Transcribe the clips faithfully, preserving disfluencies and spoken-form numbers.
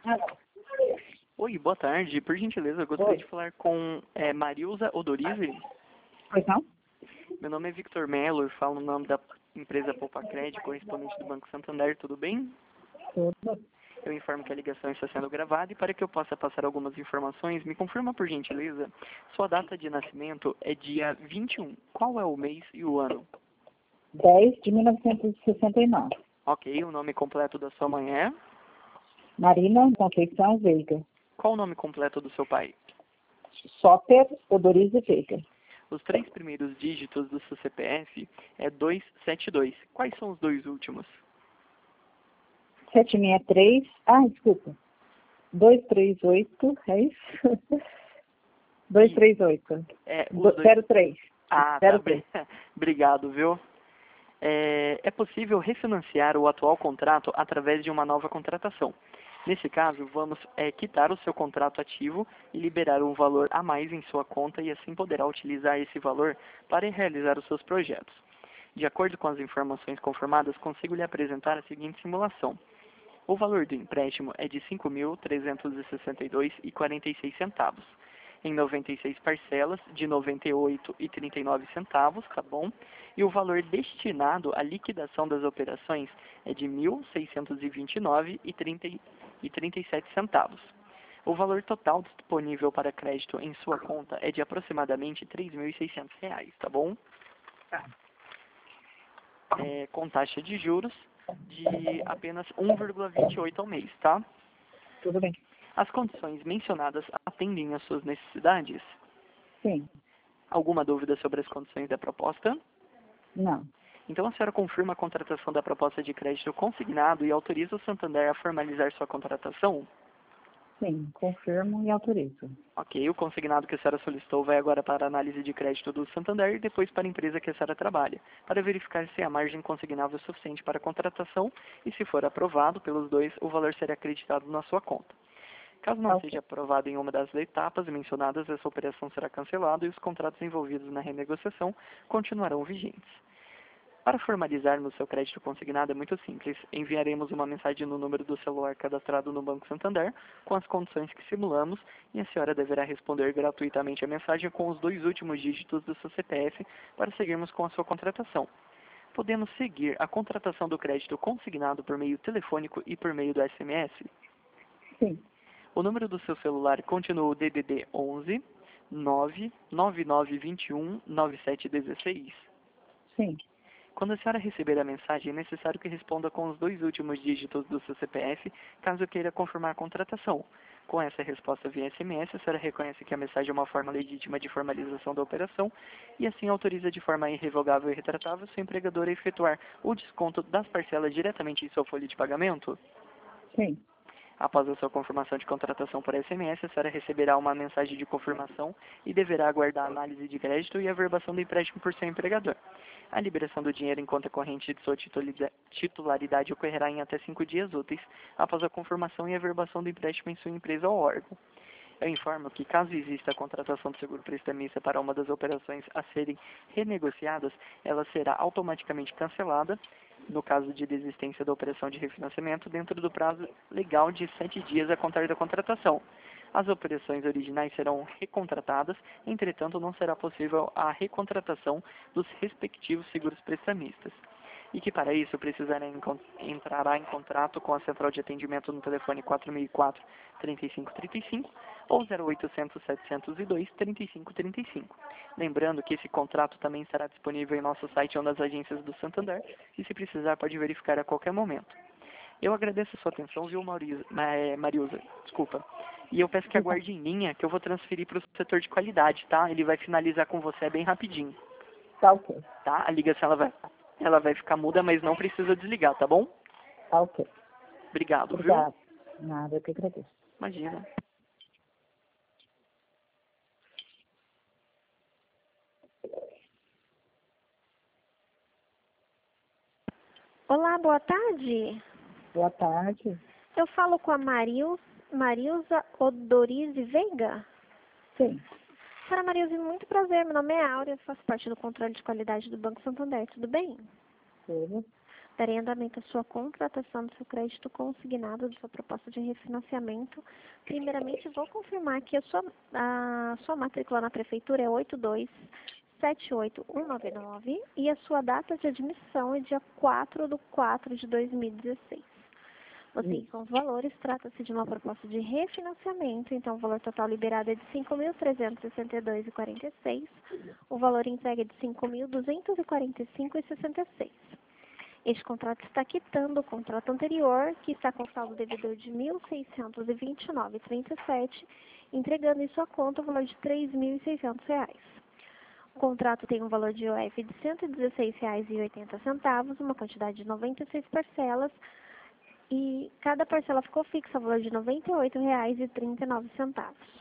Oi, boa tarde. Por gentileza, eu gostaria Oi. de falar com é, Marilza Odorizzi. Pois não? Meu nome é Victor Melo, eu falo no nome da empresa Poupa Crédito, correspondente do Banco Santander, tudo bem? Tudo. Eu informo que a ligação está sendo gravada e para que eu possa passar algumas informações, me confirma por gentileza, sua data de nascimento é dia vinte e um. Qual é o mês e o ano? dez de mil novecentos e sessenta e nove. Ok, o nome completo da sua mãe é? Marina Conceição Veiga. Qual o nome completo do seu pai? Soper Odorizzi Veiga. Os três primeiros dígitos do seu C P F é duzentos e setenta e dois. Quais são os dois últimos? sete seis três. Ah, desculpa. duzentos e trinta e oito, é isso? duzentos e trinta e oito. É, os Do- dois... zero três. Ah, zero tá. três. Obrigado, viu? É, é possível refinanciar o atual contrato através de uma nova contratação. Nesse caso, vamos é, quitar o seu contrato ativo e liberar um valor a mais em sua conta e assim poderá utilizar esse valor para realizar os seus projetos. De acordo com as informações confirmadas, consigo lhe apresentar a seguinte simulação. O valor do empréstimo é de cinco mil trezentos e sessenta e dois reais e quarenta e seis centavos. Em noventa e seis parcelas de noventa e oito reais e trinta e nove centavos, tá bom? E o valor destinado à liquidação das operações é de mil seiscentos e vinte e nove reais e trinta e sete centavos. O valor total disponível para crédito em sua conta é de aproximadamente três mil e seiscentos reais, tá bom? É, com taxa de juros de apenas um vírgula vinte e oito ao mês, tá? Tudo bem. As condições mencionadas atendem às suas necessidades? Sim. Alguma dúvida sobre as condições da proposta? Não. Então a senhora confirma a contratação da proposta de crédito consignado e autoriza o Santander a formalizar sua contratação? Sim. Confirmo e autorizo. Ok, o consignado que a senhora solicitou vai agora para a análise de crédito do Santander e depois para a empresa que a senhora trabalha, para verificar se a margem consignável é suficiente para a contratação e, se for aprovado pelos dois, o valor será acreditado na sua conta. Caso não Ok. seja aprovado em uma das etapas mencionadas, essa operação será cancelada e os contratos envolvidos na renegociação continuarão vigentes. Para formalizarmos seu crédito consignado é muito simples. Enviaremos uma mensagem no número do celular cadastrado no Banco Santander com as condições que simulamos e a senhora deverá responder gratuitamente a mensagem com os dois últimos dígitos do seu C P F para seguirmos com a sua contratação. Podemos seguir a contratação do crédito consignado por meio telefônico e por meio do S M S? Sim. O número do seu celular continua o D D D onze nove nove nove dois um nove sete um seis. Sim. Quando a senhora receber a mensagem, é necessário que responda com os dois últimos dígitos do seu C P F, caso queira confirmar a contratação. Com essa resposta via S M S, a senhora reconhece que a mensagem é uma forma legítima de formalização da operação e assim autoriza de forma irrevogável e retratável seu empregador a efetuar o desconto das parcelas diretamente em sua folha de pagamento? Sim. Após a sua confirmação de contratação por S M S, a senhora receberá uma mensagem de confirmação e deverá aguardar a análise de crédito e a averbação do empréstimo por seu empregador. A liberação do dinheiro em conta corrente de sua titularidade ocorrerá em até cinco dias úteis após a confirmação e averbação do empréstimo em sua empresa ou órgão. Eu informo que, caso exista a contratação do seguro prestamista para uma das operações a serem renegociadas, ela será automaticamente cancelada, no caso de desistência da operação de refinanciamento, dentro do prazo legal de sete dias a contar da contratação. As operações originais serão recontratadas, entretanto, não será possível a recontratação dos respectivos seguros prestamistas. E que para isso precisará entrará em contrato com a central de atendimento no telefone quatro mil e quatro, trinta e cinco trinta e cinco ou zero oitocentos, setecentos e dois, trinta e cinco trinta e cinco. Lembrando que esse contrato também estará disponível em nosso site ou nas agências do Santander e, se precisar, pode verificar a qualquer momento. Eu agradeço a sua atenção, viu, Mauriza, é, Mariusa? Desculpa. E eu peço que aguarde em linha, que eu vou transferir para o setor de qualidade, tá? Ele vai finalizar com você bem rapidinho. Tá ok. Tá? A ligação ela vai, ela vai ficar muda, mas não precisa desligar, tá bom? Tá ok. Obrigado, Obrigada. Nada, eu que agradeço. viu? Imagina. Olá, boa tarde. Boa tarde. Eu falo com a Maril, Marilza Odorizzi Veiga. Sim. Senhora Marilza, muito prazer. Meu nome é Áurea, faço parte do controle de qualidade do Banco Santander. Tudo bem? Tudo. darei andamento à sua contratação do seu crédito consignado, da sua proposta de refinanciamento. Primeiramente, vou confirmar que a sua, a sua matrícula na prefeitura é oito dois sete oito um nove nove e a sua data de admissão é dia quatro de quatro de dois mil e dezesseis. Você, com os valores, trata-se de uma proposta de refinanciamento, então o valor total liberado é de cinco mil trezentos e sessenta e dois reais e quarenta e seis centavos, o valor entregue é de cinco mil duzentos e quarenta e cinco reais e sessenta e seis centavos. Este contrato está quitando o contrato anterior, que está com saldo devedor de mil seiscentos e vinte e nove reais e trinta e sete centavos, entregando em sua conta o valor de três mil e seiscentos reais. O contrato tem um valor de I O F de cento e dezesseis reais e oitenta centavos, uma quantidade de noventa e seis parcelas, e cada parcela ficou fixa ao valor de noventa e oito reais e trinta e nove centavos.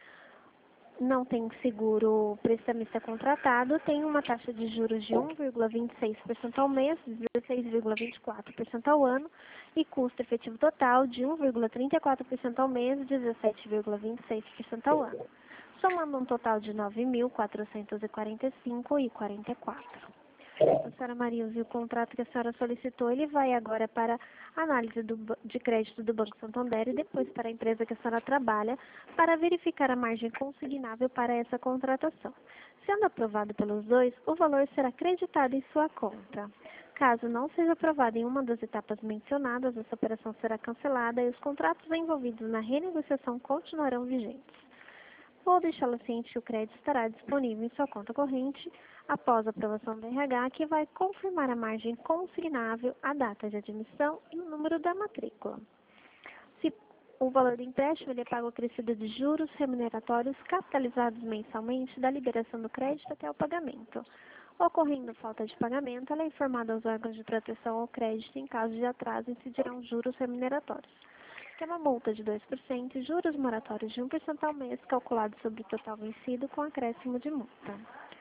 Não tem seguro prestamista contratado, tem uma taxa de juros de um vírgula vinte e seis por cento ao mês, dezesseis vírgula vinte e quatro por cento ao ano e custo efetivo total de um vírgula trinta e quatro por cento ao mês, dezessete vírgula vinte e seis por cento ao ano, somando um total de nove mil quatrocentos e quarenta e cinco reais e quarenta e quatro centavos. A senhora Marilza, o contrato que a senhora solicitou, ele vai agora para a análise do, de crédito do Banco Santander e depois para a empresa que a senhora trabalha para verificar a margem consignável para essa contratação. Sendo aprovado pelos dois, o valor será creditado em sua conta. Caso não seja aprovado em uma das etapas mencionadas, essa operação será cancelada e os contratos envolvidos na renegociação continuarão vigentes. Vou deixá-la ciente que o crédito estará disponível em sua conta corrente após a aprovação do R H, que vai confirmar a margem consignável, a data de admissão e o número da matrícula. Se o valor do empréstimo ele é pago acrescido de juros remuneratórios capitalizados mensalmente da liberação do crédito até o pagamento. Ocorrendo falta de pagamento, ela é informada aos órgãos de proteção ao crédito em caso de atraso incidirão juros remuneratórios, que é uma multa de dois por cento e juros moratórios de um por cento ao mês, calculado sobre o total vencido com acréscimo de multa.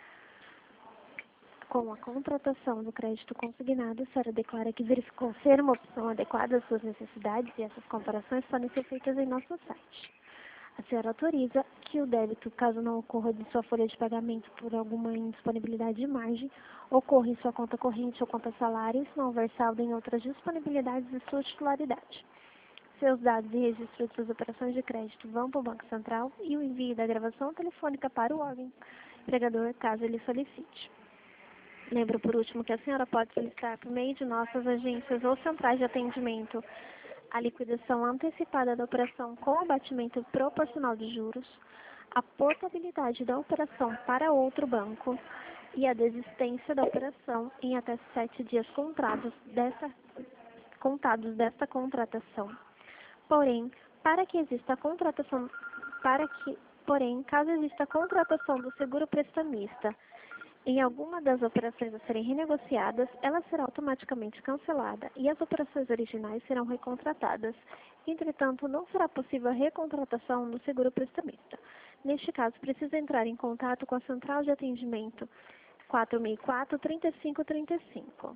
Com a contratação do crédito consignado, a senhora declara que verificou ser uma opção adequada às suas necessidades e essas comparações podem ser feitas em nosso site. A senhora autoriza que o débito, caso não ocorra de sua folha de pagamento por alguma indisponibilidade de margem, ocorra em sua conta corrente ou conta salário, se não houver saldo em outras disponibilidades de sua titularidade. Seus dados e registro de suas operações de crédito vão para o Banco Central e o envio da gravação telefônica para o órgão empregador, caso ele solicite. Lembro, por último, que a senhora pode solicitar por meio de nossas agências ou centrais de atendimento a liquidação antecipada da operação com abatimento proporcional de juros, a portabilidade da operação para outro banco e a desistência da operação em até sete dias contados dessa, contados desta contratação. Porém, para que exista a contratação, para que, porém, caso exista a contratação do seguro prestamista em alguma das operações a serem renegociadas, ela será automaticamente cancelada e as operações originais serão recontratadas. Entretanto, não será possível a recontratação do seguro prestamista. Neste caso, precisa entrar em contato com a central de atendimento quatro seis quatro, três cinco três cinco.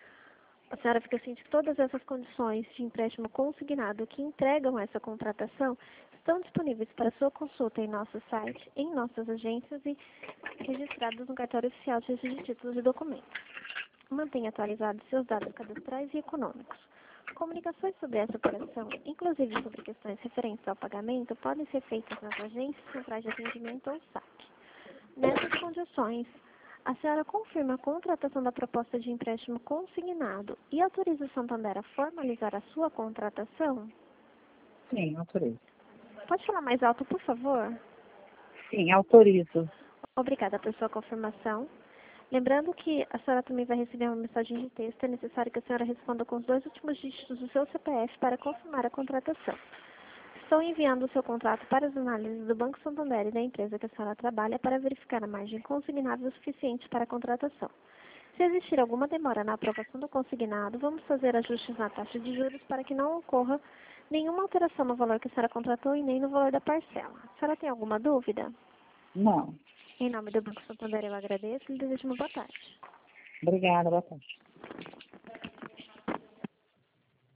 A senhora fica ciente que todas essas condições de empréstimo consignado que entregam essa contratação estão disponíveis para sua consulta em nosso site, em nossas agências e registrados no cartório oficial de registro de títulos e documentos. Mantenha atualizados seus dados cadastrais e econômicos. Comunicações sobre essa operação, inclusive sobre questões referentes ao pagamento, podem ser feitas nas agências, centrais de atendimento ou saque. Nessas condições, a senhora confirma a contratação da proposta de empréstimo consignado e autoriza o Santander a formalizar a sua contratação? Sim, autorizo. Pode falar mais alto, por favor? Sim, autorizo. Obrigada por sua confirmação. Lembrando que a senhora também vai receber uma mensagem de texto. É necessário que a senhora responda com os dois últimos dígitos do seu C P F para confirmar a contratação. Estou enviando o seu contrato para as análises do Banco Santander e da empresa que a senhora trabalha para verificar a margem consignável suficiente para a contratação. Se existir alguma demora na aprovação do consignado, vamos fazer ajustes na taxa de juros para que não ocorra nenhuma alteração no valor que a senhora contratou e nem no valor da parcela. A senhora tem alguma dúvida? Não. Em nome do Banco Santander, eu agradeço e lhe desejo uma boa tarde. Obrigada, boa tarde.